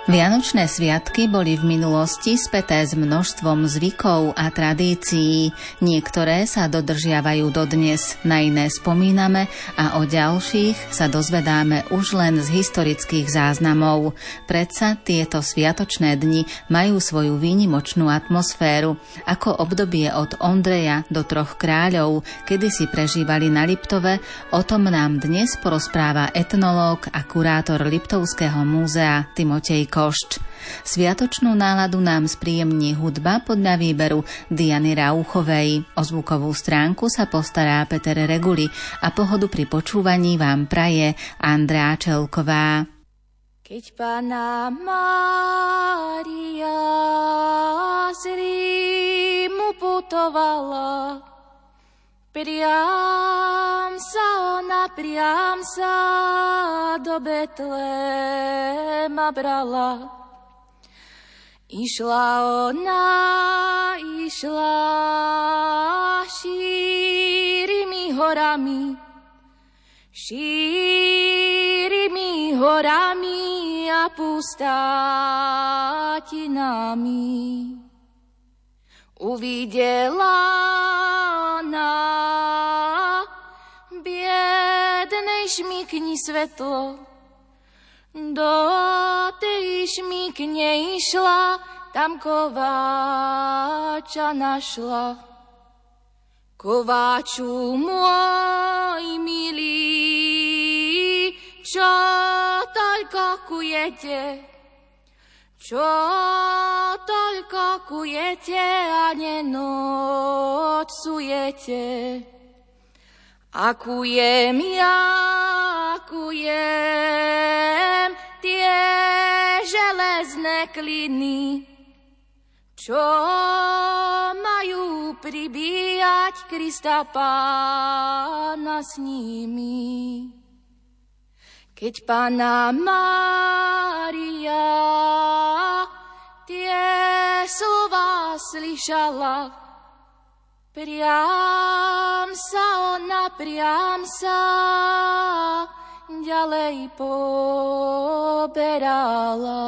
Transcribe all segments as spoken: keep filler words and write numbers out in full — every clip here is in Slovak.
Vianočné sviatky boli v minulosti späté s množstvom zvykov a tradícií. Niektoré sa dodržiavajú dodnes, na iné spomíname a o ďalších sa dozvedáme už len z historických záznamov. Predsa tieto sviatočné dni majú svoju výnimočnú atmosféru, ako obdobie od Ondreja do Troch kráľov, kedy si prežívali na Liptove. O tom nám dnes porozpráva etnológ a kurátor Liptovského múzea Timotej Košč. Sviatočnú náladu nám spríjemní hudba podľa výberu Diany Rauchovej. O zvukovú stránku sa postará Peter Reguli a pohodu pri počúvaní vám praje Andrea Čelková. Keď Panna Mária z Rímu putovala, priam sa ona, priam sa do Betléma brala. Išla ona, išla šírimi horami, šírimi horami a pustátinami. Uvidela na biednej šmykni svetlo, do tej šmykne išla, tam kováča našla. Kováču môj milý, čo toľko kujete, čo toľko kujete a nenocujete. A kujem ja, kujem tie železné kliny, čo majú pribíjať Krista Pána s nimi. Keď Panna Mária tie slova slyšala, priam sa ona, priam sa ďalej poberala.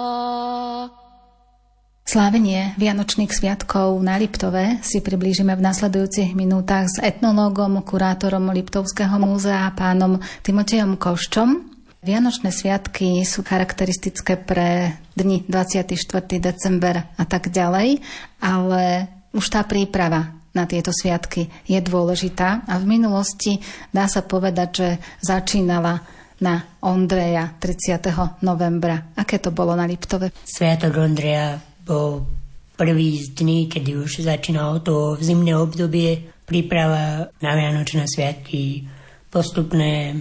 Slávenie Vianočných sviatkov na Liptove si priblížime v nasledujúcich minútach s etnológom, kurátorom Liptovského múzea, pánom Timotejom Koščom. Vianočné sviatky sú charakteristické pre dni dvadsiateho štvrtého december a tak ďalej, ale už tá príprava na tieto sviatky je dôležitá a v minulosti dá sa povedať, že začínala na Ondreja tridsiateho novembra. Aké to bolo na Liptove? Sviatok Ondreja bol prvý z dní, kedy už začínalo to zimné obdobie, príprava na Vianočné sviatky, postupné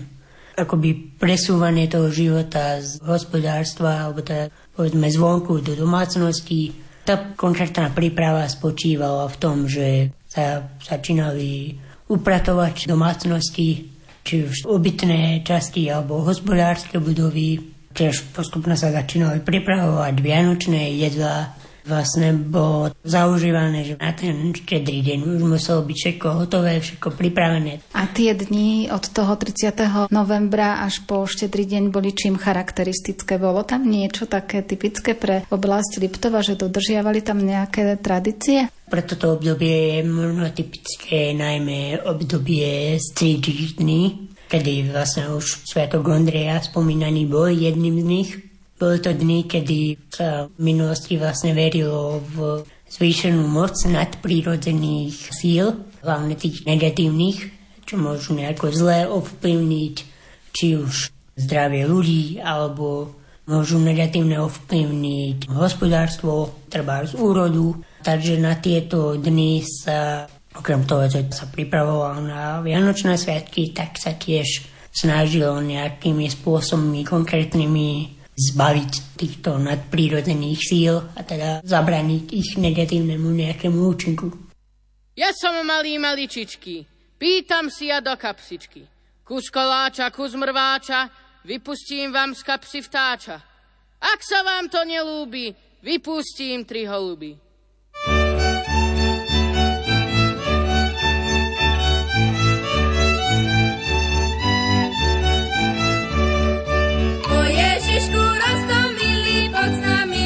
akoby presúvanie toho života z hospodárstva alebo teda povedzme zvonku do domácnosti. Tá konkrétna príprava spočívala v tom, že sa začínali upratovať domácnosti, či už obytné časti alebo hospodárske budovy. Tiež postupne sa začínali pripravovať vianočné jedlá. Vlastne bolo zaužívané, že na ten štedrý deň už muselo byť všetko hotové, všetko pripravené. A tie dni od toho tridsiateho novembra až po štedrý deň boli čím charakteristické? Bolo tam niečo také typické pre oblasť Liptova, že dodržiavali tam nejaké tradície? Pre toto obdobie je možno typické najmä obdobie strídých dní, kedy vlastne už Sviatok Ondreja spomínaný bol jedným z nich. Boli to dny, kedy sa v minulosti vlastne verilo v zvýšenú moc nadprírodzených síl, hlavne tých negatívnych, čo môžu nejako zle ovplyvniť či už zdravie ľudí, alebo môžu negatívne ovplyvniť hospodárstvo, treba z úrodu. Takže na tieto dny sa, okrem toho, že sa pripravovalo na Vianočné sviatky, tak sa tiež snažilo nejakými spôsobmi konkrétnymi zbaviť týchto nadprírodzených síl a teda zabraniť ich negatívnemu nejakému účinku. Ja som malý maličičky, pýtam si ja do kapsičky. Kus koláča, kus mrváča, vypustím vám z kapsy vtáča. Ak sa vám to nelúbi, vypustím tri holuby. O Ježišku, roztomilý, poď s nami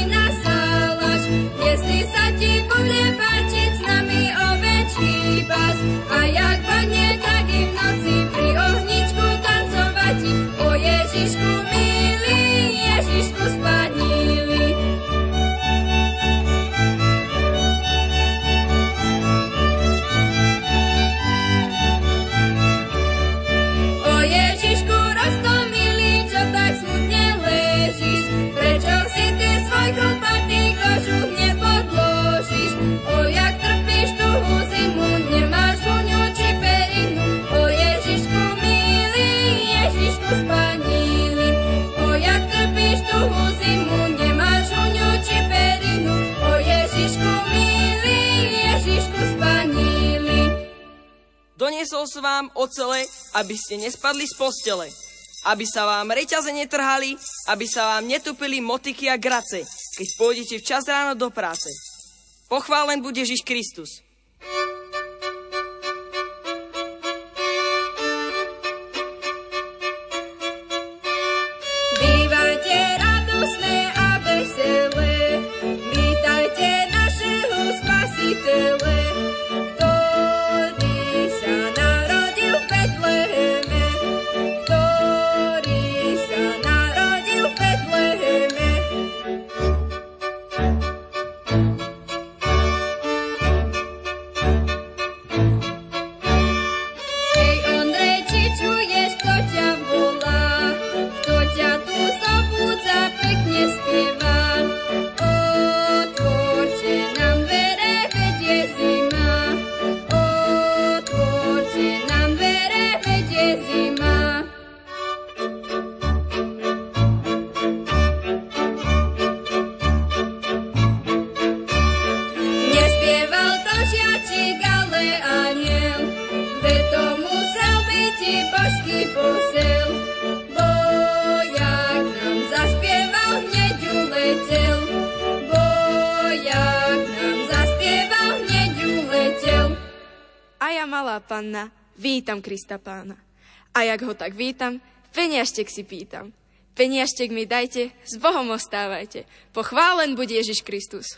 Doniesol som vám ocele, aby ste nespadli z postele, aby sa vám reťaze netrhali, aby sa vám netupili motiky a grace, keď pôjdete včas ráno do práce. Pochválen buď Ježiš Kristus. Bývajte radosné a veselé, vítajte našeho Spasitele, ktorý sa narodil v Betleheme, ktorý sa narodil v Betleheme. Hej, Ondrej, či čuješ, kto ťa volá, kto ťa tu zobudza, pekne spieva. Otvorte nám dvere, veď je zima. Otvorte nám dvere, veď je zima. Nespieval to žiačik, ale aniel, veď to musel byť i božský posel. Bo jak nám zaspieval, hneď uletel. Bo jak nám zaspieval, hneď uletel. A ja, malá panna, vítam Krista Pána. A jak ho tak vítam, peniažtek si pýtam. Peniažtek mi dajte, s Bohom ostávajte. Pochválen buď Ježiš Kristus.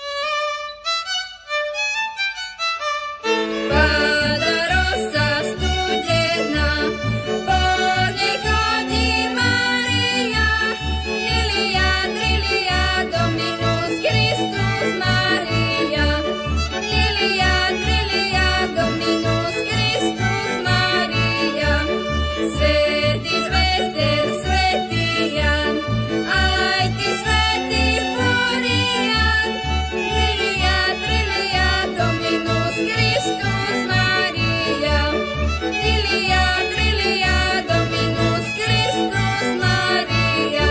Páda rosa studená, po nej chodí Mária. Lilia, trilia, Dominus Christus Mária. Lilia, trilia, Dominus Christus Mária. Svätý Peter, svätý Jan, aj ty svätý Florian. Lilia, trilia, Dominus Christus Mária. Lilia, trilia, Dominus Christus Mária.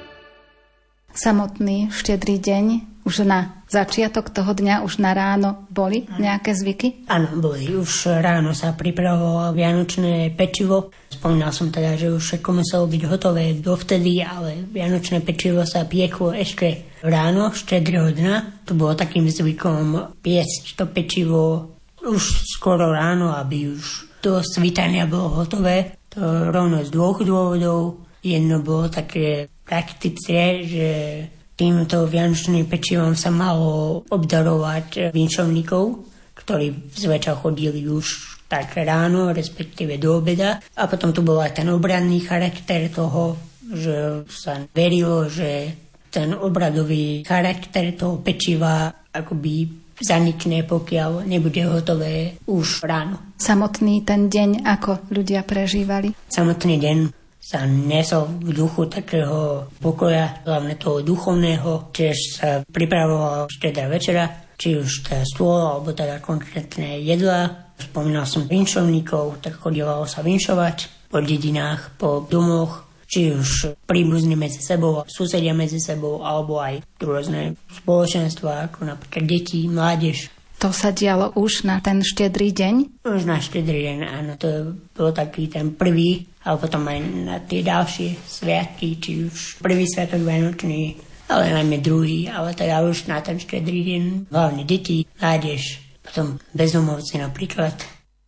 Samotný štedrý deň, už na začiatok toho dňa, už na ráno boli nejaké zvyky? Áno, boli. Už ráno sa pripravovalo vianočné pečivo. Spomínal som teda, že už všetko muselo byť hotové dovtedy, ale vianočné pečivo sa pieklo ešte ráno, štedrého dňa. To bolo takým zvykom piecť to pečivo už skoro ráno, aby už do svitania bolo hotové. To rovno z dvoch dôvodov. Jedno bolo také praktické, že týmto vianočným pečivom sa malo obdarovať vinšovníkov, ktorí zväčša chodili už tak ráno, respektíve do obeda. A potom tu bol aj ten obradný charakter toho, že sa verilo, že ten obradový charakter toho pečiva akoby zanikne, pokiaľ nebude hotové už ráno. Samotný ten deň, ako ľudia prežívali? Samotný deň sa nesol v duchu takého pokoja, hlavne toho duchovného, tiež sa pripravovala štedrá večera, či už teda stôl, alebo teda konkrétne jedla. Spomínal som vinšovníkov, tak chodívalo sa vinšovať po dedinách, po domoch, či už príbuzní medzi sebou, susedia medzi sebou, alebo aj rôzne spoločenstva, ako napríklad deti, mládež. To sa dialo už na ten štedrý deň? Už na štedrý deň, áno, to bol taký ten prvý, ale potom aj na tie ďalšie sviatky, či už prvý sviatok vianočný, ale najmä druhý, ale teda už na ten štedrý deň, hlavne deti, mládež, potom bezdomovci napríklad.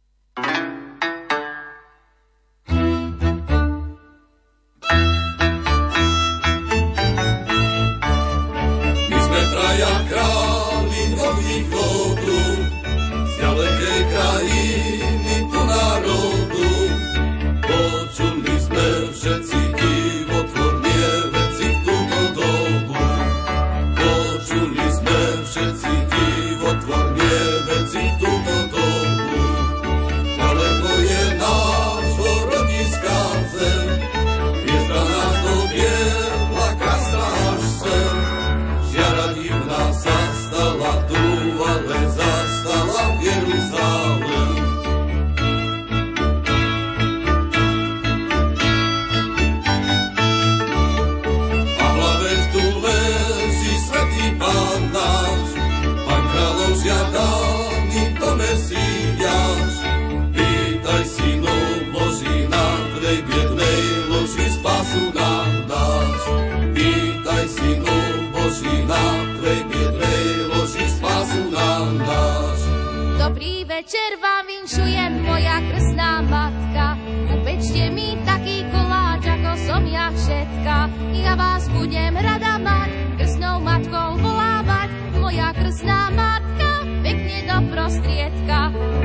My sme traja králi nových vodu, z ďalekej krajiny tu národu. Počuli sme všetci divotvorne veci v túto dobu. Počuli sme všetci divotvorne veci v túto dobu. večer vám vinšujem, moja krstná matka. Upečte mi taký koláč, ako som ja všetka. Ja vás budem rada mať, krstnou matkou volávať. Moja krstná matka, pekne do prostriedka.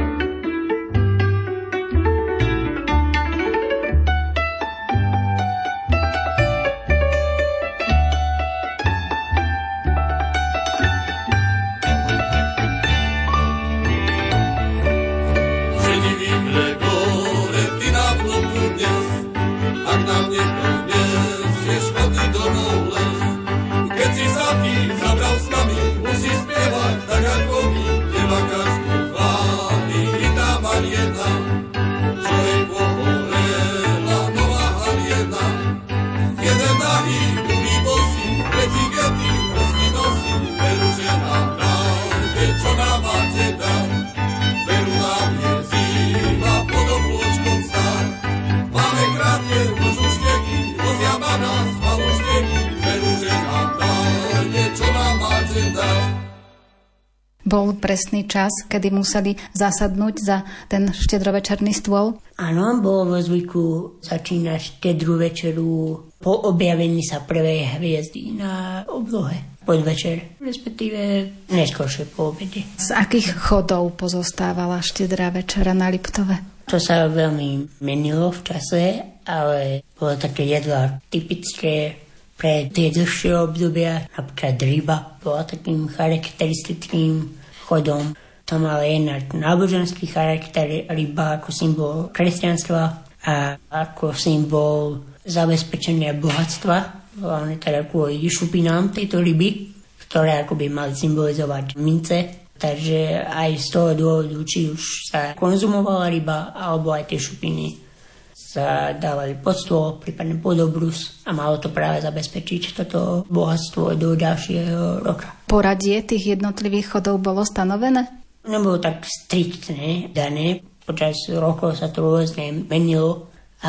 Zabral s nami, musí spievať tak ako my, teba každú chváli, i tá Mariena, čo jej pohorela nová haliena. Jeden nahý, druhý bosí, tretí gety, prstí nosí, veru, že nám dáte, čo nám máte dať. Veru nám je zima, pod oblúčkom stáť. Máme krátke kožušteky, vozia ma nás malušteky, veru, že nám dáte, čo nám máte dať. Bol presný čas, kedy museli zasadnúť za ten štedrovečerný stôl? Áno, bolo vo zvyku začínať štedrú večeru po objavení sa prvej hviezdy na oblohe. Podvečer, respektíve neskôršie po obede. Z akých chodov pozostávala štedrá večera na Liptove? To sa veľmi menilo v čase, ale bolo také jedlá typické pre tie dlhšie obdobia. Napríklad ryba bola takým charakteristickým chodom. To mala jednak náboženský charakter, ryba ako symbol kresťanstva a ako symbol zabezpečenia bohatstva, hlavne teda kvôli šupinám tejto ryby, ktoré akoby mali symbolizovať mince. Takže aj z toho dôvodu, či už sa konzumovala ryba, alebo aj tie šupiny sa dávali pod stôl, prípadne pod obrus a malo to práve zabezpečiť toto bohatstvo do ďalšieho roka. Poradie tých jednotlivých chodov bolo stanovené? Nebolo tak striktne dané, počas rokov sa to rôzne menilo,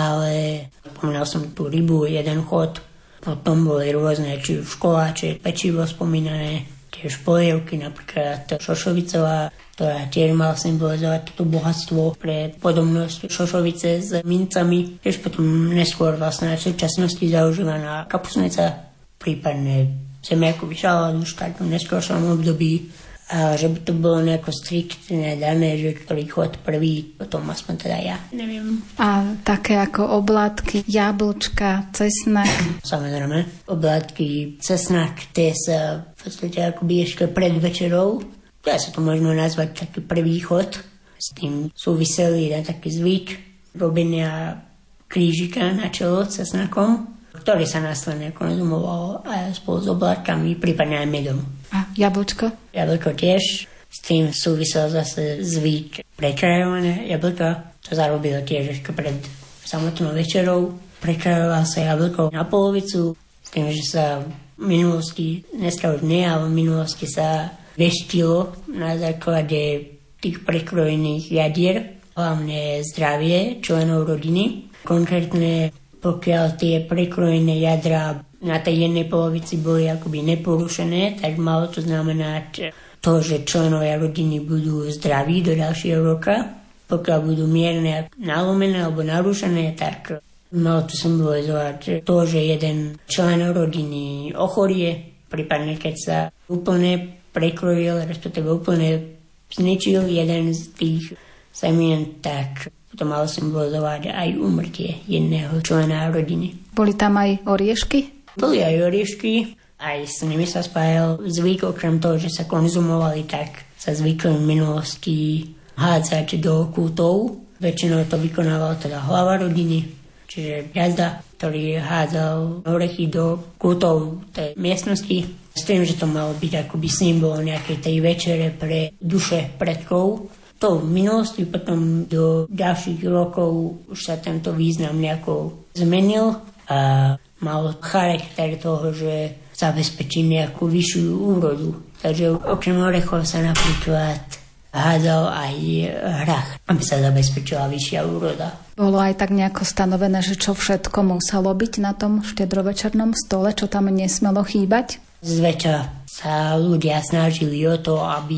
ale spomínal som tú rybu, jeden chod, potom boli rôzne, či už koláče, pečivo spomínané, tiež polievky, napríklad Šošovicová, ktorá tiež mala symbolizovať toto bohatstvo pre podobnosť Šošovice s mincami. Tiež potom neskôr vlastne v súčasnosti zaužívaná kapusnica, prípadne zemiakový šalát už tak v neskôršom období. A že by to bolo nejako striktne dané, že ktorý chod prvý, potom aspoň teda ja neviem. A také ako oblátky, jablčka, cesnak? Samozrejme, oblátky, cesnak, tie sa v podstate akoby ešte pred večerou. Dá sa to možno nazvať taký prvý chod. S tým súvisel jeden taký zvyk robenia krížika na čelo cesnakom, ktorý sa následne konzumoval aj spolu s oblátkami, prípadne aj medom. A jablčko? Jablko tiež. S tým súvisel zase zvyk prekrajované jablka. To zarobilo tiež ešte pred samotnou večerou. Prekrajoval sa jablko na polovicu, s tým, že sa v minulosti, dneska už nie, ale v minulosti sa veštilo na základe tých prekrojených jadier, hlavne zdravie členov rodiny. Konkrétne pokiaľ tie prekrojené jadra na tej jednej polovici boli akoby neporušené, tak malo to znamenať to, že členovia rodiny budú zdraví do ďalšieho roka. Pokiaľ budú mierne nalomené alebo narušené, tak malo to symbolizovať to, že jeden člen rodiny ochorie, prípadne keď sa úplne prekrojil, respektíve úplne zničil jeden z tých semien, tak to malo symbolizovať aj úmrtie jedného člena rodiny. Boli tam aj oriešky? Boli aj oriešky, aj s nimi sa spájal zvyk, okrem toho, že sa konzumovali, tak sa zvykli v minulosti hádzať do kútov. Väčšinou to vykonával teda hlava rodiny, čiže gazda, ktorý hádzal orechy do kútov tej miestnosti. S tým, že to malo byť akoby symbol nejakej tej večere pre duše predkov. To v minulosti, potom do ďalších rokov už sa tento význam nejako zmenil a mal charakter toho, že zabezpečí nejakú vyššiu úrodu. Takže okrem orechov sa napríklad hádzal aj hrách, aby sa zabezpečila vyššia úroda. Bolo aj tak nejako stanovené, že čo všetko muselo byť na tom štedrovečernom stole, čo tam nesmelo chýbať? Zväčša sa ľudia snažili o to, aby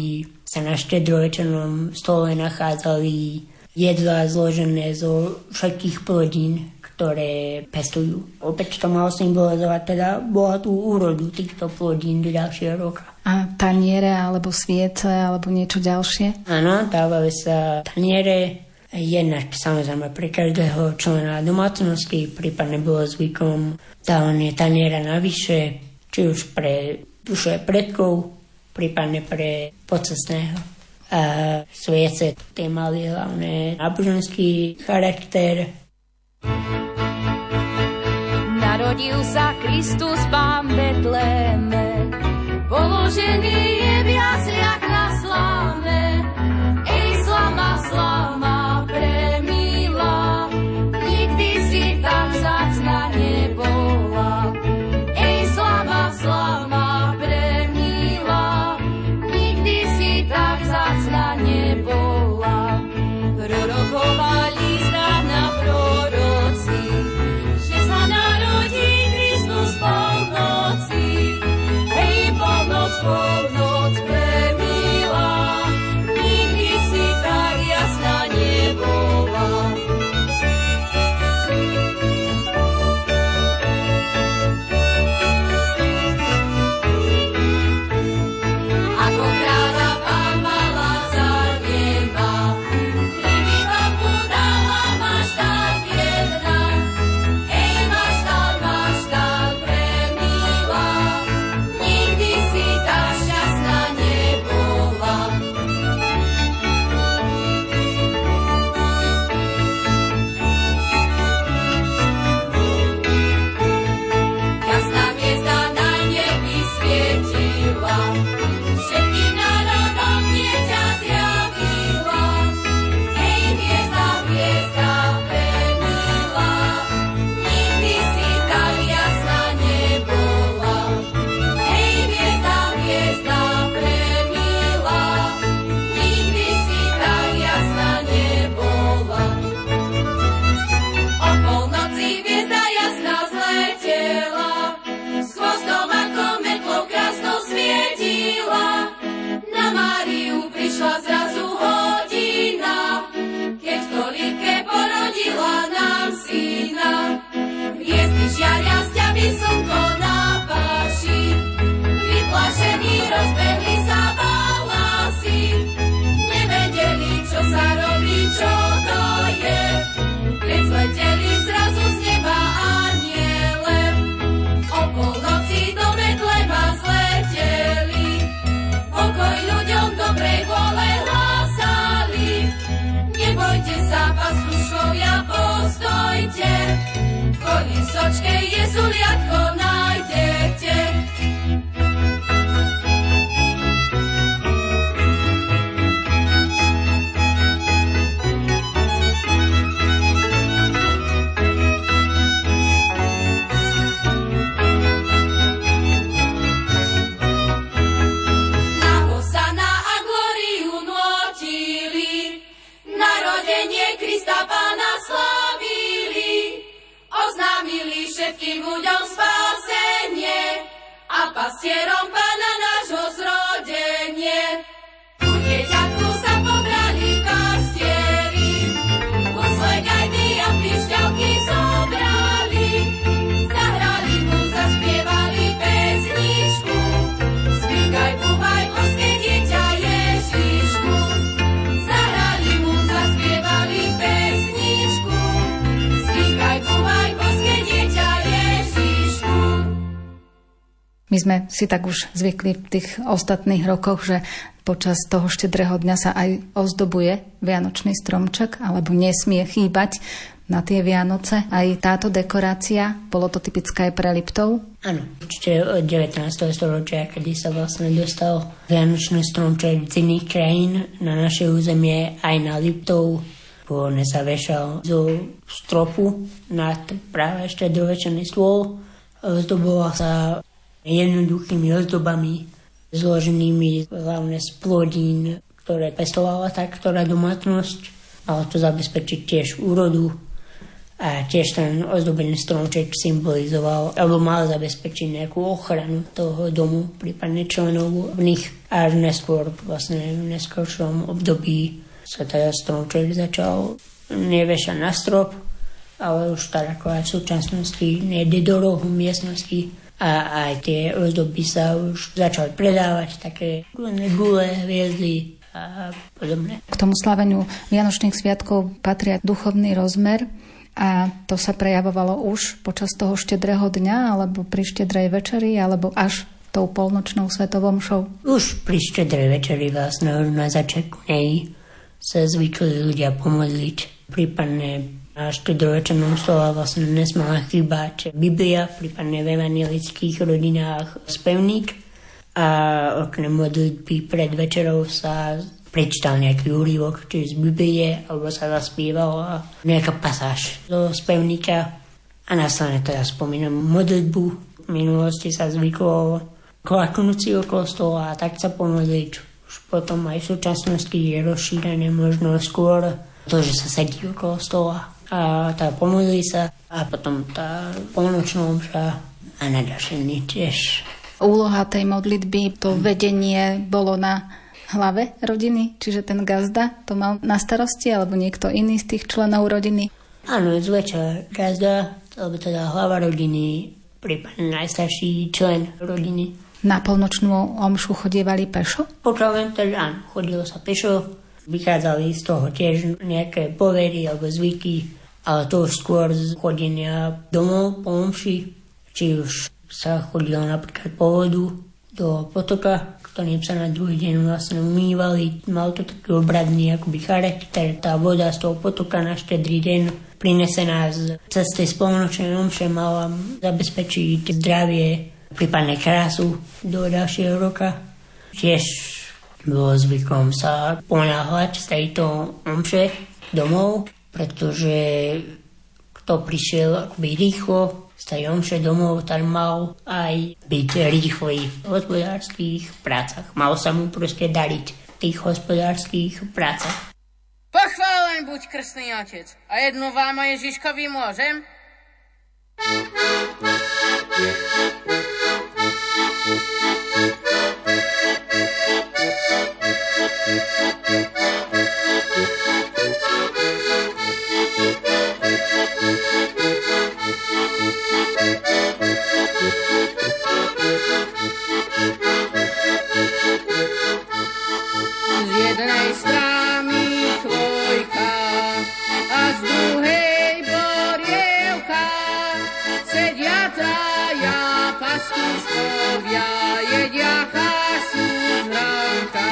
sa na štedrovečernom stole nachádzali jedlá zložené zo všetkých plodín, ktoré pestujú. Opäť to malo symbolizovať teda bohatú úrodu týchto plodín do ďalšieho roka. A taniere, alebo sviece, alebo niečo ďalšie? Áno, dávali sa taniere, jednak samozrejme pre každého člena domácnosti, prípadne bolo zvykom dávanie taniera navyše, či už pre duše predkov, prípadne pre pocestného. A sviece, tie mali hlavne náboženský charakter. Narodil sa Kristus Pán Betléme, položený je v jasliach na sláme. Ej, slama, slama, premila, nikdy si tak vzácna nebola. Ej, slama, slama, premila, nikdy si tak vzácna nebola. Prorokovali na proroci, že sa narodí Kristus polnoci. Hej, polnoc, polnoc premila, nikdy si tak jasná nebola. Ako kráľa Pán mala za neba, pribývam mu dala maštál jedna. Ej, maštál, maštál premila, nikdy si tak šťastná nebola. Jasná hviezda na nebi svietila, všetkým národom dieťa zjavila. Ej, hviezda, hviezda premila, nikdy si tak jasná nebola. Ej, hviezda, hviezda premila, nikdy si tak jasná nebola. O polnoci hviezda jasná zletela, s chvostom ako metlou krásnou svietila. Na Máriu prišla zrazu hodina, keď v kolíbke porodila nám syna. Hviezdy žiaria, sťaví slnko na páši, vyplašení rozbehli sa bálasy. Nevedeli, čo sa robí, čo to je, keď zleteli zrazu z neba anjele. O polnoci do Betlema zleteli, pokoj ľuďom dobrej vôle hlásali. Nebojte sa, pastuškovia, postojte, v kolísočke jezuliatko nájdete. Na Hosana a glóriu notili, narodenie Krista Pána slávili. Oznámili všetkým ľuďom spásenie a pastierom Pána nášho zrodenie. U dieťatku sa pobrali pastieri, úsle gajdy a pišťalky zobrali. Zahrali mu, zaspievali pesničku, zvíkaj, búvaj, božské dieťa Ježišku. Zahrali mu, zaspievali pesničku, zvíkaj, búvaj, božské dieťa Ježišku. My sme si tak už zvykli v tých ostatných rokoch, že počas toho štedrého dňa sa aj ozdobuje vianočný stromček, alebo nesmie chýbať na tie Vianoce. Aj táto dekorácia, bolo to typické aj pre Liptov? Áno, určite od devätnásteho storočia, kedy sa vlastne dostal vianočný stromček z iných krajín na naše územie, aj na Liptov. Pôvodne sa vešal zo stropu nad práve štedrovečerný stôl. Ozdoboval sa jednoduchými ozdobami, zloženými hlavne z plodín, ktoré pestovala tá ktorá domácnosť. Malo to zabezpečiť tiež úrodu A tiež ten ozdobený stromček symbolizoval, alebo mal zabezpečiť nejakú ochranu toho domu, prípadne členov v nich. Až neskôr, vlastne v neskôršom období sa teda stromček začal nevešať na strop, ale už tak ako aj v súčasnosti nejde do rohu miestnosti a aj tie ozdoby sa už začali predávať, také gule, hviezdy a podobne. K tomu slaveniu Vianočných sviatkov patria duchovný rozmer. A to sa prejavovalo už počas toho štedrého dňa, alebo pri štedrej večeri, alebo až tou polnočnou svetovou mšou? Už pri štedrej večeri vlastne na začiatku nej sa zvykli ľudia pomodliť. Prípadne na štedrovečernom stole vlastne nesmala chýbať Biblia, prípadne v evangelických rodinách spevník. A okrem modlitby pred večerou sa prečítal nejaký úryvok, či z Biblie, alebo sa zaspievala nejaká pasáž zo spevníka. A následne teda spomínam modlitbu. V minulosti sa zvyklo klaknúť si okolo stola a tak sa pomodliť. Už potom aj v súčasnosti je rozšírené možno skôr to, že sa sedí okolo stola a tá pomodlí sa a potom tá polnočná omša a na ďalšie dni tiež. Úloha tej modlitby, to vedenie bolo na hlave rodiny, čiže ten gazda to mal na starosti, alebo niekto iný z tých členov rodiny? Áno, zväčša gazda, alebo teda hlava rodiny, prípadne najstarší člen rodiny. Na polnočnú omšu chodievali pešo? Pokiaľ viem, teda áno, chodilo sa pešo, vychádzali z toho tiež nejaké povery alebo zvyky, ale to už skôr z chodenia domov po omši, či už sa chodilo napríklad po vodu do potoka, ktorým sa na druhý deň vlastne umývali. Mal to taký obradný akoby charakter. Tá voda z toho potoka na štedrý deň prinesená z cesty z polnočnej omše mala zabezpečiť zdravie, prípadne krásu do ďalšieho roka. Tiež bolo zvykom sa ponáhľať z tejto omše domov, pretože kto prišiel akoby rýchlo z tej omše domov, tak mal aj byť rýchly v hospodárskych prácach. Mal sa mu proste dariť v tých hospodárskych prácach. Pochválený buď krstný otec. A jednu vám a Ježiškovi môžem? Z jednej strany chvojka a z druhej borievka sedia traja pastúškovia, jedia kašu z ránka.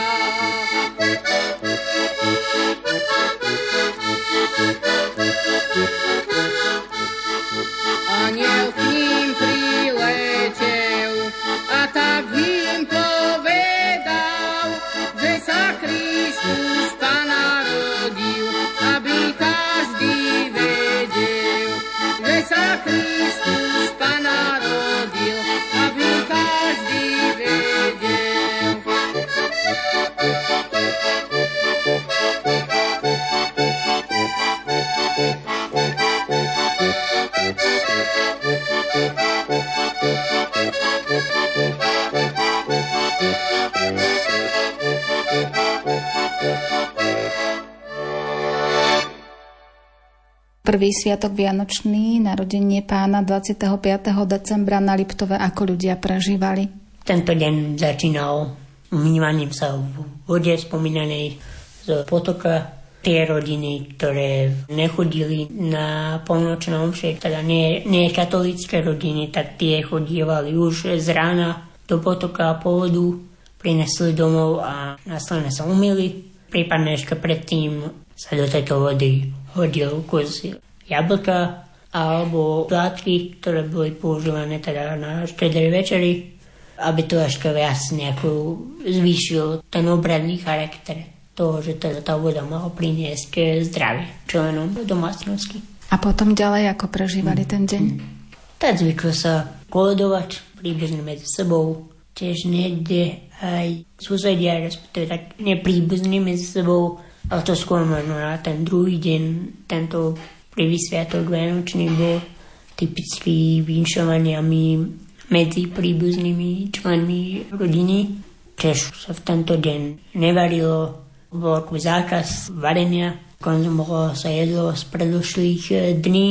Aniel k ním priletel a tak im povedal, že sa Kristus Pán narodil, aby každý vedel, že sa Kristus Pán narodil, aby každý vedel. Prvý sviatok vianočný, narodenie Pána dvadsiateho piateho decembra na Liptove, ako ľudia prežívali? Tento deň začínal umývaním sa v vode spomínanej z potoka. Tie rodiny, ktoré nechodili na polnočné omše, teda nie, nie katolícke rodiny, tak tie chodievali už z rána do potoka a po vodu, prinesli domov a následne sa umýli. Prípadne ešte predtým sa do tejto vody hodil kus jablka alebo látky, ktoré boli používané teda na štedrej večeri, aby to ešte viac nejako zvýšil ten obradný charakter toho, že teda tá voda mala priniesť zdravie členom domácnosti. A potom ďalej, ako prežívali ten deň? Tak zvyklo sa koledovať príbuzne medzi sebou, tiež niekde aj susedia, respektíve tak nepríbuzní medzi sebou, ale to skôr možno na ten druhý deň, tento Prvý sviatok Vianočný bol typický vinšovaniami medzi príbuznými členmi rodiny. Tiež sa v tento deň nevarilo, bol ako zákaz varenia, konzumovalo sa jedlo z predošlých dní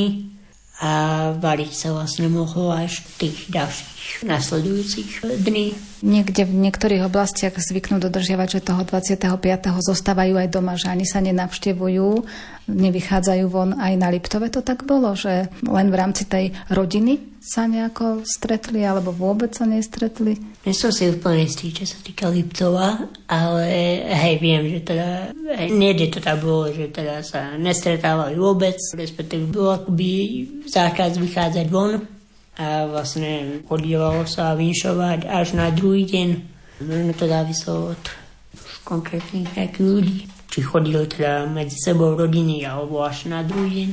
a variť sa vlastne mohlo až v tých ďalších nasledujúcich dní. Niekde v niektorých oblastiach zvyknú dodržiavať, že toho dvadsiateho piateho zostávajú aj doma, že ani sa nenavštevujú, nevychádzajú von. Aj na Liptove to tak bolo, že len v rámci tej rodiny sa nejako stretli, alebo vôbec sa nestretli? Nie som si úplne istý, čo sa týka Liptova, ale hej, viem, že teda hej, niekde to tam bolo, že teda sa nestretávali vôbec, respektíve bolo akoby zákaz vychádzať von a vlastne chodívalo sa vinšovať až na druhý deň. Možno to závislo od konkrétnych nejakých ľudí, či chodili teda medzi sebou rodiny alebo až na druhý deň.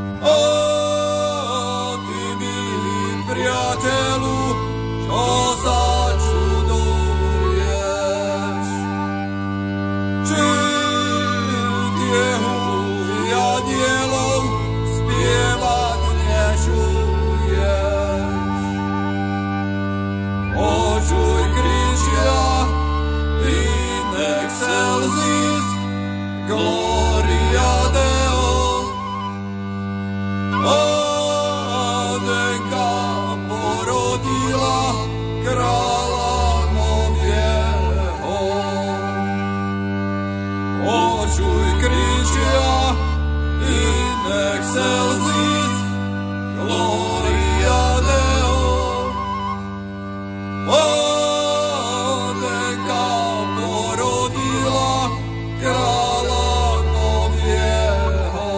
Priateľu, čo sa Gloria Deo, Adenka porodila kráľa nového. Počuj kričia i nech se zísť, Gloria Deo, Adenka porodila kráľa nového.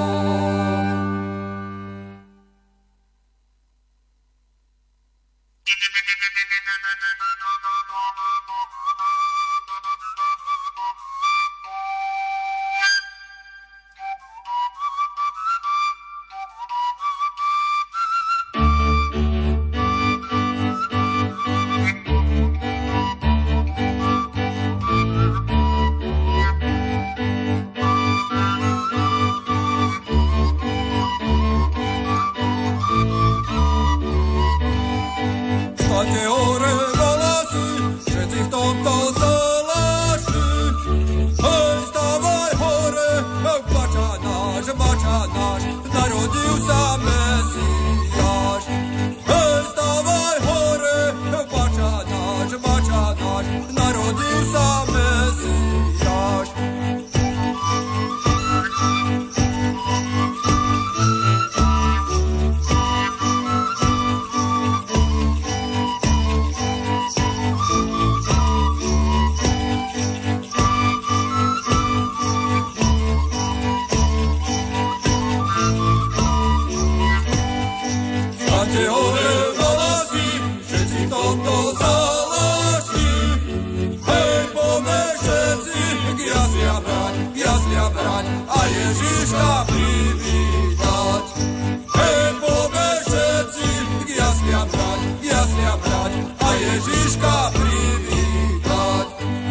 State hore volasy, všetci v tomto záleží. Hej, stávaj hore, bača náš, bača náš, narodil sa Mesiáš. Hej, stávaj hore, bača náš, bača náš, narodil sa Mesiáš. State hore volasy, všetci v tomto záleží. Hej, poďme všetci k jaslia brať, k jaslia brať a Ježiška privítať. Hej, poďme všetci k jaslia brať, k jaslia brať a Ježiška privítať.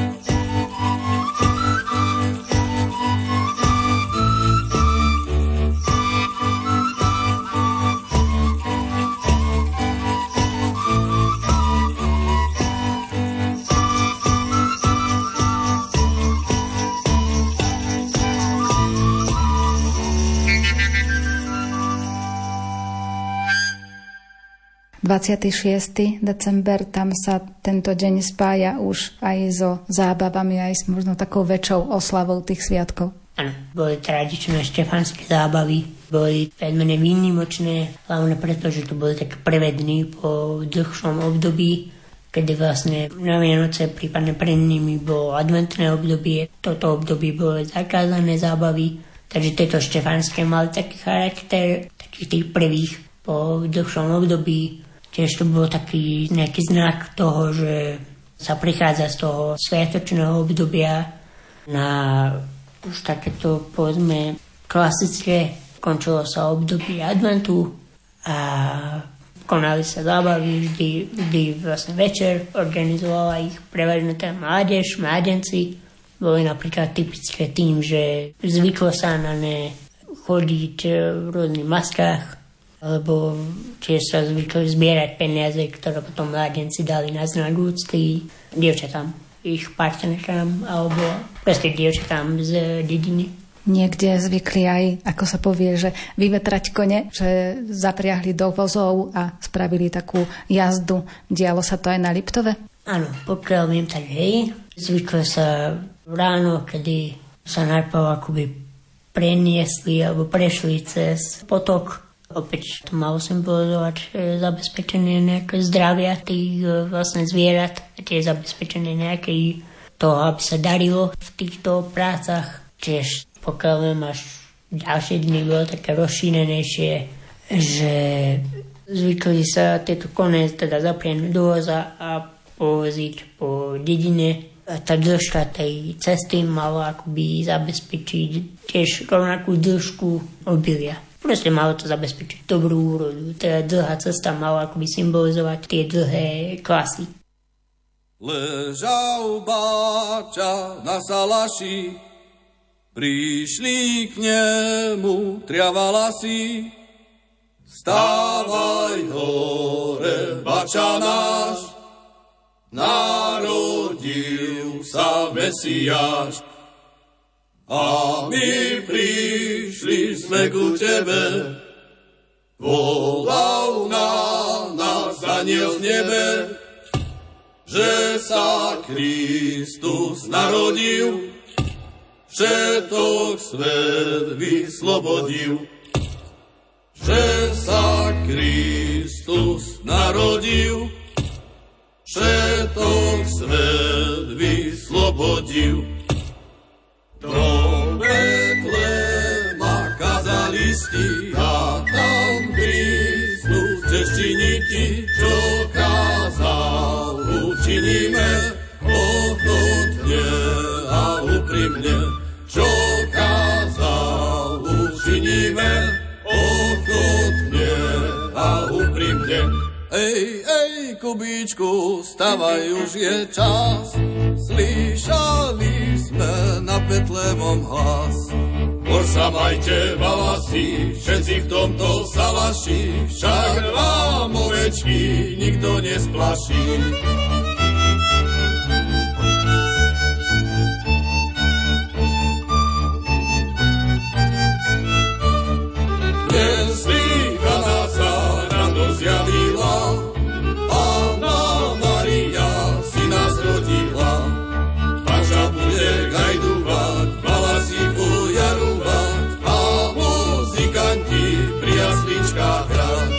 dvadsiateho šiesteho december, tam sa tento deň spája už aj so zábavami, aj s možno takou väčšou oslavou tých sviatkov. Áno, boli tradičné štefanské zábavy, boli veľmi výnimočné, hlavne preto, že to boli také prvé dny po dlhšom období, kedy vlastne na Vianoce, prípadne pred nimi bolo adventné obdobie. Toto obdobie boli zakázané zábavy, takže tieto štefanské mali taký charakter takých tých prvých po dlhšom období. Tiež to bol taký nejaký znak toho, že sa prichádza z toho sviatočného obdobia na už takéto, povedzme, klasické. Končilo sa obdobie adventu a konali sa zábavy, vždy, vždy vlastne večer, organizovala ich prevažne tá mládež, mládenci. Boli napríklad typické tým, že zvyklo sa na ne chodiť v rôznych maskách, alebo tiež sa zvykli zbierať peniaze, ktoré potom mládenci dali na znak úcty dievčatám, ich partnerkám, alebo proste dievčatám z dediny. Niekde zvykli aj, ako sa povie, že vyvetrať kone, že zapriahli do vozov a spravili takú jazdu. Dialo sa to aj na Liptove? Áno, pokiaľ viem, tak hej. Zvyklo sa ráno, kedy sa najprv akoby preniesli alebo prešli cez potok. Opäť to malo symbolizovať zabezpečenie nejaké zdravia tých vlastne zvierat, tiež zabezpečenie nejakej toho, aby sa darilo v týchto prácach. Tiež pokiaľ viem, až ďalšie dny bolo také rozšírenejšie, že zvykli sa tieto kone teda zapriať do voza a povoziť po dedine. A tá dĺžka tej cesty mala akoby zabezpečiť tiež rovnakú dĺžku obilia. Proste malo to zabezpečiť dobrú úrodu. Teda dlhá cesta mala akoby symbolizovať tie dlhé klasy. Ležal báča na salaši, prišli k nemu triavalasy. Stávaj hore, bača náš, narodil sa Mesiáš. A my prišli sme ku tebe, volal na nás aniel z nebe, že sa Kristus narodil, všetok svet vyslobodil. Že sa Kristus narodil, všetok svet vyslobodil. Do Betlema kazalisti a tam Kristus češtiniti, čo kázal, učiníme ochotne a úprimne, čo kázal, učiníme ochotne a úprimne. Ej, ej, Kubíčku, stavaj, už je čas, slyšali sme na Betlémom hlas. Por sa majte, balasi, všetci v tomto salaši, však vám ovečky nikto nesplaší. Neslýchaná sa radosť javila, Panna Maria syna zrodila. Pača bude gajdúvať, balasi fujarúvať a muzikanti pri jasličkách hrať.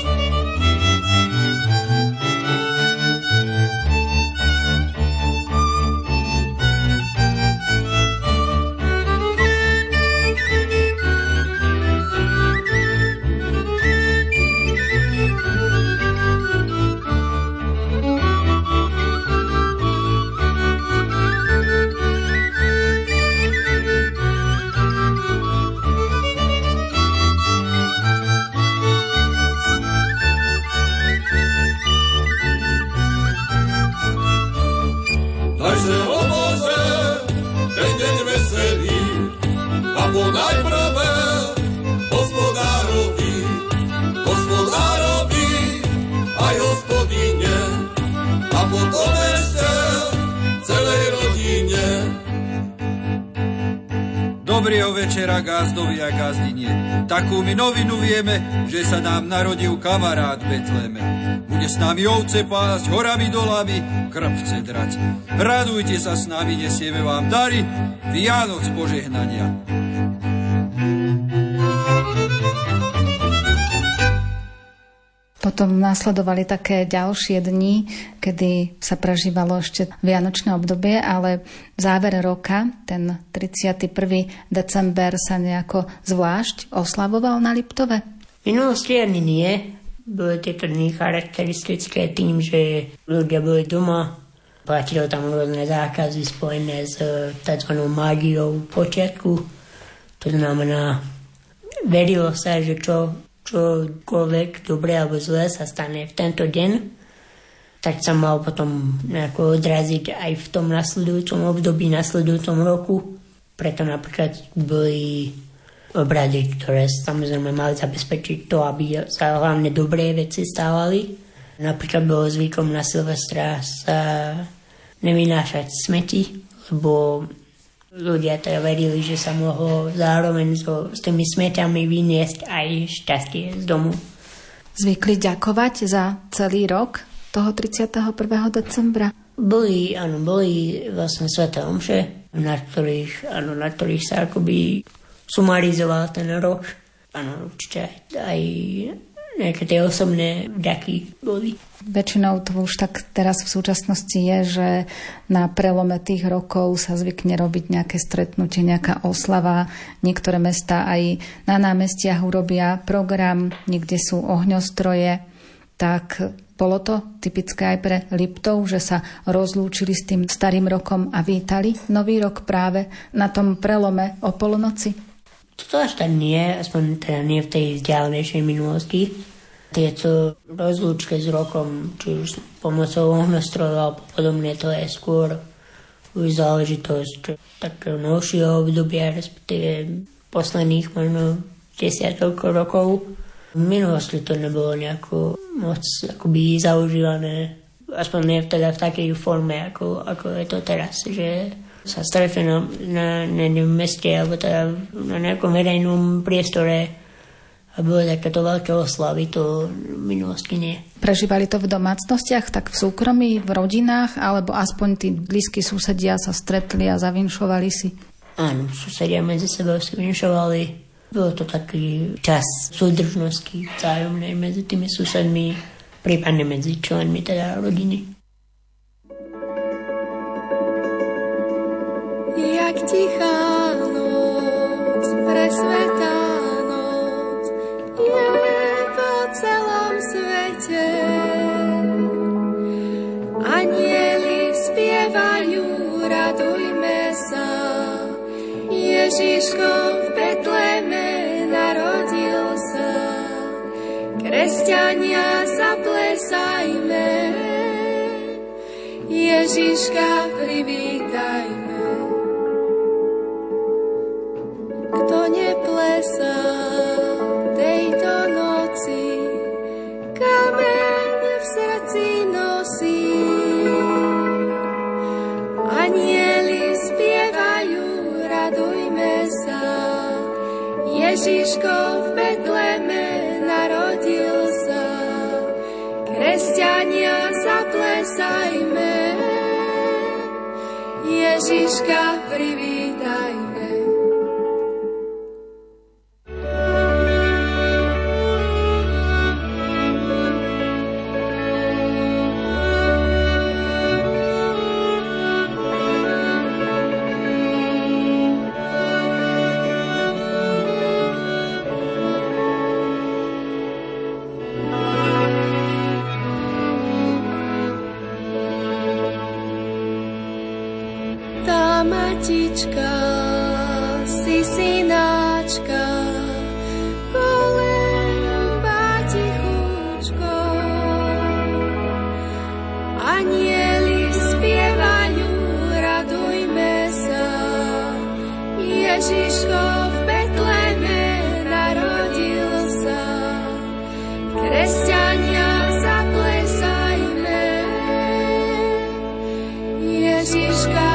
Takže o Bože, ten deň veselý, a po najprve hospodárovi, hospodárovi aj hospodine, a potom ešte celej rodine. Dobrého večera, gázdovi a gázdinie. Takú my novinu vieme, že sa nám narodil kamarát v Betleme. Bude s nami ovce pásť, horami dolami, krpce drať. Radujte sa s nami, nesieme vám dary, Vianoc požehnania. Potom následovali také ďalšie dni, kedy sa prežívalo ešte vianočné obdobie, ale v závere roka, ten tridsiateho prvého december, sa nejako zvlášť oslavoval na Liptove? V minulosti ani nie. Boli tieto dny charakteristické tým, že ľudia boli doma. Platilo tam rôzne zákazy spojené s tzv. Mágiou počiatku. To znamená, verilo sa, že čo čokoľvek dobré alebo zlé sa stane v tento deň, tak sa mal potom nejako odraziť aj v tom nasledujúcom období, nasledujúcom roku. Preto napríklad boli obrady, ktoré samozrejme mali zabezpečiť to, aby sa hlavne dobré veci stávali. Napríklad bolo zvykom na Silvestra sa nevynášať smeti, lebo ľudia teda verili, že sa mohlo zároveň so, s tými smeťami vyniesť aj šťastie z domu. Zvykli ďakovať za celý rok toho tridsiateho prvého decembra? Boli, áno, boli vlastne sväté omše, na ktorých, áno, na ktorých sa akoby sumarizoval ten rok. Áno, určite aj nejaké tie osobné vďaky boli. Väčšinou to už tak teraz v súčasnosti je, že na prelome tých rokov sa zvykne robiť nejaké stretnutie, nejaká oslava. Niektoré mestá aj na námestiach urobia program, niekde sú ohňostroje. Tak bolo to typické aj pre Liptov, že sa rozlúčili s tým starým rokom a vítali nový rok práve na tom prelome o polnoci? To až tak nie, aspoň teda nie v tej vzdialenejšej minulosti. Tieto rozlúčky s rokom, či už pomocou ohňostrojov alebo podobne, to je skôr už záležitosť takého novšieho obdobia, respektíve posledných možno desiatok rokov. V minulosti to nebolo nejako moc akoby zaužívané, aspoň nie teda v takej forme, ako, ako je to teraz, že sa stretli na, na, na meste alebo teda na nejakom verejnom priestore a bolo takéto veľké oslavy, to v minulosti nie. Prežívali to v domácnostiach, tak v súkromí, v rodinách, alebo aspoň tí blízki susedia sa stretli a zavinšovali si? Áno, susedia medzi sebou si vinšovali. Bolo to taký čas súdržnosti vzájomnej medzi tými susedmi, prípadne medzi členmi teda rodiny. Jak tichá noc, presvetá noc, je po celom svete. Anjeli spievajú, radujme sa, Ježiško v Betleme narodil sa. Kresťania, zaplesajme, Ježiška privítajme. Kto neplesá tejto noci, kameň v srdci nosí. Anjeli spievajú, radujme sa, Ježiško v Betleme narodil sa. Kresťania, zaplesajme, Ježiška privítajme. Matička, si synáčka, kolenba tichúčko. Anjeli spievajú, radujme sa, Ježiško v Betleme narodil sa. Kresťania, zaplesajme, Ježiška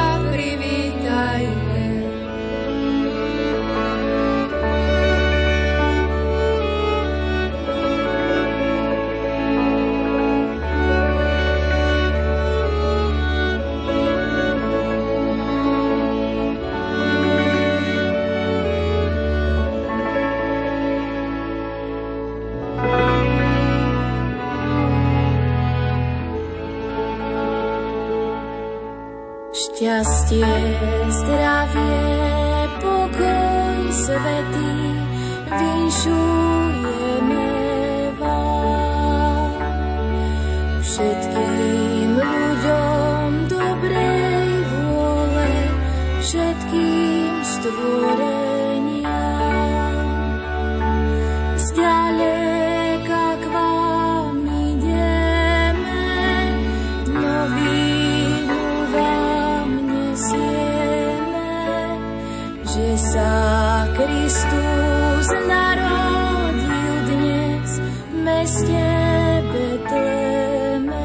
šťastie, zdravie, pokoj svätý, vinšujeme vám. Všetkým ľuďom dobrej vôle, všetkým stvoreniam. Zďaleka k vám ideme, nový že sa Kristus narodil dnes v meste Betleme.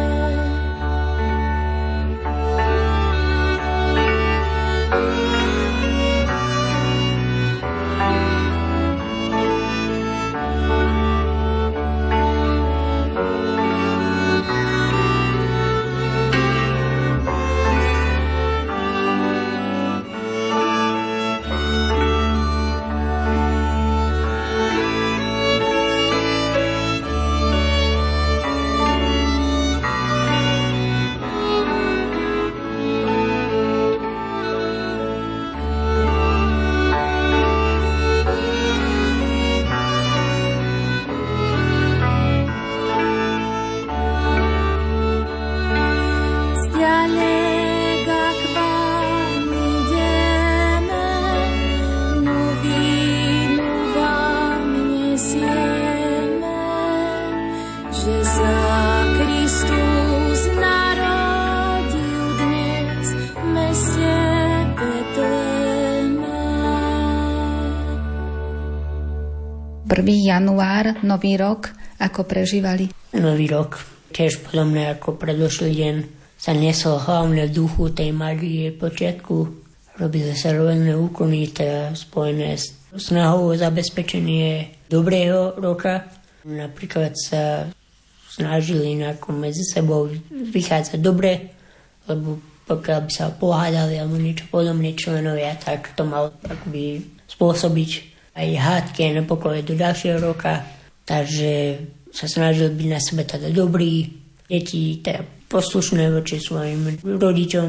prvý január, Nový rok, ako prežívali? Nový rok, tiež podobné ako predošlý deň, sa nesol hlavne v duchu tej magie počiatku. Robili sa rôzne úkony, teda spojené s snahou o zabezpečenie dobrého roka. Napríklad sa snažili medzi sebou vychádzať dobre, lebo pokiaľ by sa pohádali alebo niečo podobné členovia, tak to malo akoby spôsobiť aj hádky a nepokoje do ďalšieho roka. Takže sa snažili byť na sebe teda dobrí, deti teda poslušné voči svojim rodičom.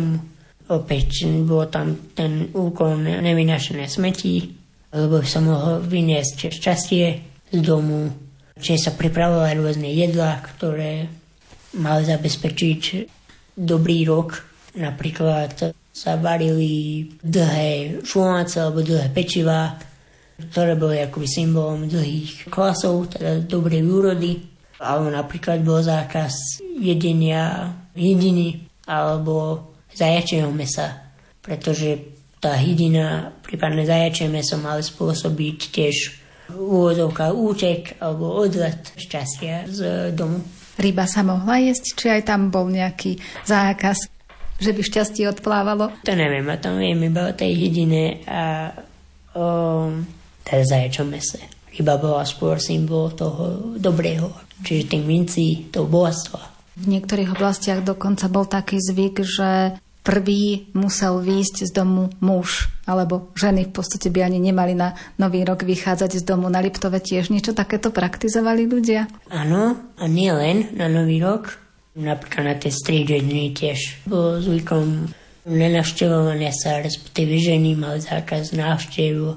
Opäť bolo tam ten úkon nevynášené smeti, lebo sa mohlo vyniesť šťastie z domu. Čiže sa pripravovali rôzne jedlá, ktoré mali zabezpečiť dobrý rok. Napríklad sa varili dlhé šumáce alebo dlhé pečivá, ktoré boli akoby symbolom dlhých klasov, teda dobrej úrody. Alebo napríklad bol zákaz jedenia hydiny alebo zajačieho mesa, pretože tá hydina, prípadne zajačie meso mali spôsobiť tiež úvodzovka útek alebo odlet šťastia z domu. Ryba sa mohla jesť, či aj tam bol nejaký zákaz, že by šťastie odplávalo? To neviem, a tam viem iba o tej hydine a o tej zajačom mese. Ryba bola skôr symbol toho dobrého, čiže tým mincí, toho bohatstva. V niektorých oblastiach dokonca bol taký zvyk, že prvý musel výjsť z domu muž, alebo ženy v podstate by ani nemali na nový rok vychádzať z domu. Na Liptove tiež niečo takéto praktizovali ľudia? Áno, a nie len na nový rok. Napríklad na tie striedže dni tiež bolo zvykom nenavštevovania sa, respektíve ženy mali zákaz návštevu,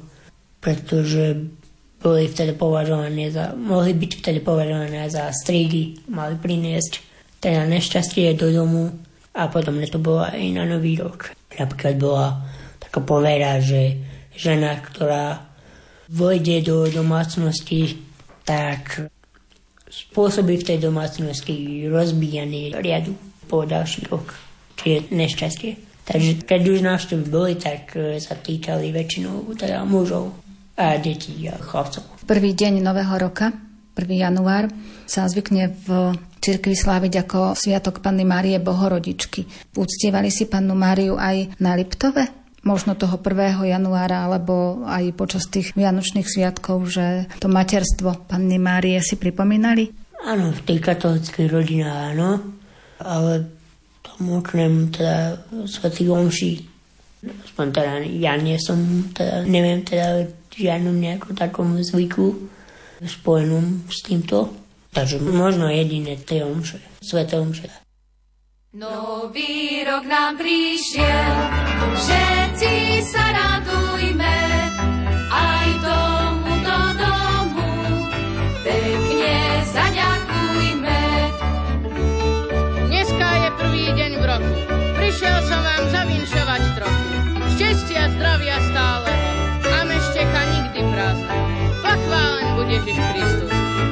pretože boli vtedy považované za, mohli byť vtedy považované za striedy, mali priniesť teda nešťastie do domu. A potom to bolo aj na nový rok. Napríklad bola taká povera, že žena, ktorá vojde do domácnosti, tak spôsobí v tej domácnosti rozbíjanie riadu po ďalší rok. Čiže nešťastie. Takže keď už návštevy boli, tak sa týkali väčšinou teda mužov a detí a chlapcov. Prvý deň nového roka, prvý január, sa zvykne v cirkvi sláviť ako Sviatok Panny Márie Bohorodičky. Uctievali si Pannu Máriu aj na Liptove? Možno toho prvého januára, alebo aj počas tých vianočných sviatkov, že to materstvo Panny Márie si pripomínali? Áno, v tej katolíckej rodine áno, ale tomu okrem teda svätých omší, aspoň teda ja nie som, teda neviem teda žiadnu nejakú takom zvyku spojenom s týmto. Takže možno jediné tie omše, sväté omše. Nový rok nám prišiel, všetci sa radujme, aj tomuto domu pekne zaďakujme. Dneska je prvý deň v roku, prišiel som vám zavinšovať trochu. Šťastia, zdravia stáleho a mešteka nikdy prázdneho. Pochválen bude Ježiš Kristus.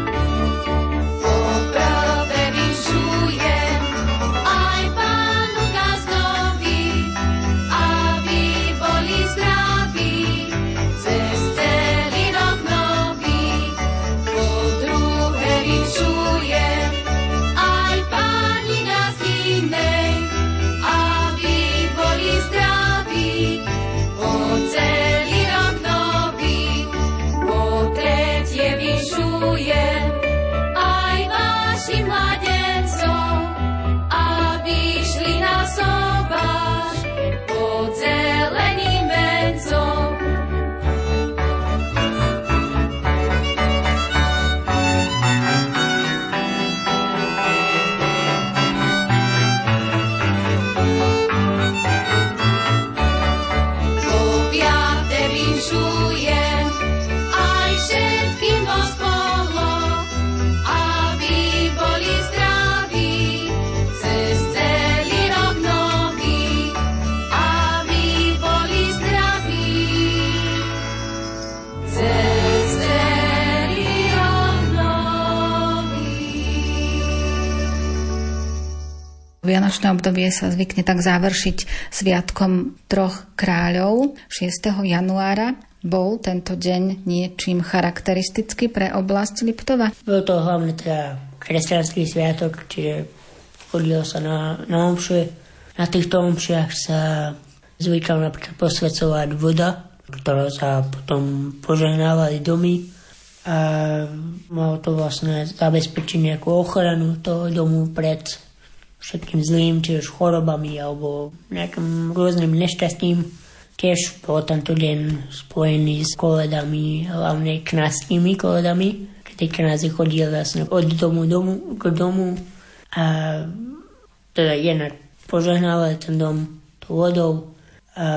Vianočné obdobie sa zvykne tak završiť sviatkom troch kráľov. šiesteho januára bol tento deň niečím charakteristický pre oblasť Liptova? Bol to hlavne teda kresťanský sviatok, čiže v chodilo sa na, na omše. Na týchto omšiach sa zvykala napríklad posvecovať voda, ktorá sa potom požehnávali domy a malo to vlastne zabezpečiť nejakú ochranu toho domu pred všetkým zlým, či už chorobami alebo nejakým rôznym nešťastím. Tiež bol tento deň spojený s koledami, hlavne kňazskými koledami, kedy kňazi chodili vlastne od domu, domu k domu a teda jednak požehnávali ten dom tou vodou a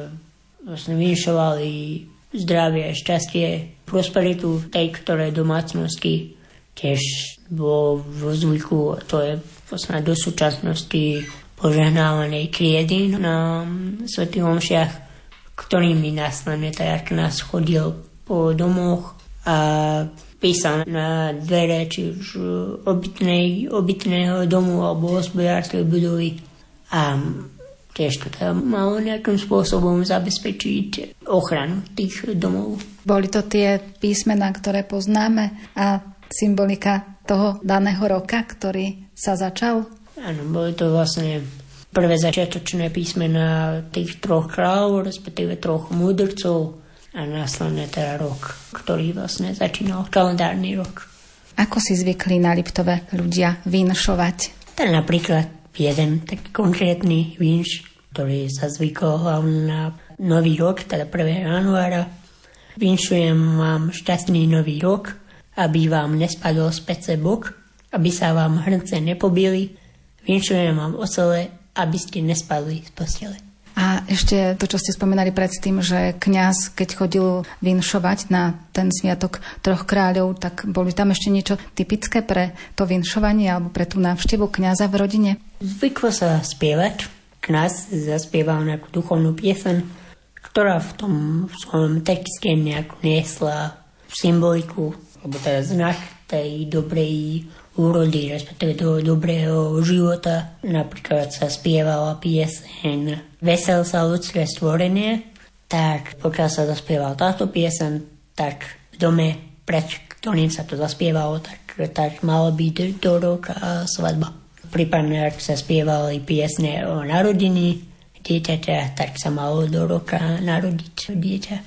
vlastne vyšovali zdravie, šťastie, prosperitu tej ktorej domácnosti. Tiež bolo vo zvyku, to je vlastne do súčasnosti požehnávanej kriedy na svätých omšiach, ktorými následne tak nás chodil po domoch a písal na dvere či už obytnej, obytného domu alebo hospodárskej budovy a tiež to teda malo nejakým spôsobom zabezpečiť ochranu tých domov. Boli to tie písmená, ktoré poznáme a symbolika toho daného roka, ktorý sa začal? Áno, boli to vlastne prvé začiatočné písmená tých troch kráľov, respektíve troch múdrcov a následne teda rok, ktorý vlastne začínal kalendárny rok. Ako si zvykli na Liptove ľudia vinšovať? Teda napríklad jeden taký konkrétny vinš, ktorý sa zvykol hlavne na nový rok, teda prvého januára. Vinšujem vám šťastný nový rok, aby vám nespadol z pece bok, aby sa vám hrnce nepobili. Vinšujem vám ocele, aby ste nespadli z postele. A ešte to, čo ste spomenali predtým, že kňaz, keď chodil vinšovať na ten sviatok troch kráľov, tak boli tam ešte niečo typické pre to vinšovanie alebo pre tú návštevu kňaza v rodine? Zvyklo sa spievať. Kňaz zaspieval nejakú duchovnú pieseň, ktorá v tom svojom texte nejak niesla symboliku, alebo teda znak tej dobrej úrody, respektíve toho dobrého života. Napríklad sa spievala pieseň Vesel sa ľudské stvorenie, tak pokiaľ sa zaspievala táto pieseň, tak v dome, pred ktorým sa to zaspievalo, tak, tak malo byť do roka svadba. Prípadne, ak sa spievali piesne o narodení dieťaťa, tak sa malo do roka narodiť dieťa.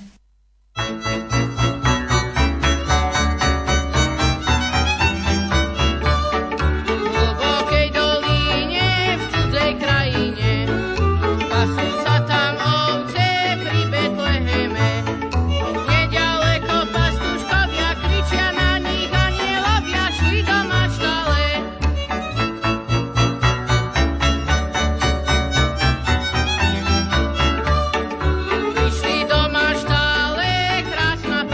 Krásna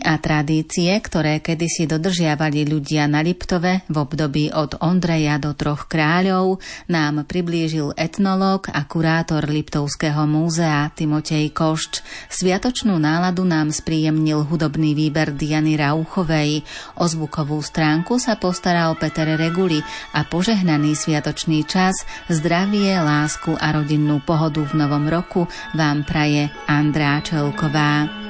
Zvyky a tradície, ktoré kedysi dodržiavali ľudia na Liptove v období od Ondreja do Troch kráľov, nám priblížil etnológ a kurátor Liptovského múzea Timotej Košč. Sviatočnú náladu nám spríjemnil hudobný výber Diany Rauchovej. O zvukovú stránku sa postaral Peter Reguli a požehnaný sviatočný čas, zdravie, lásku a rodinnú pohodu v novom roku vám praje Andrá Čelková.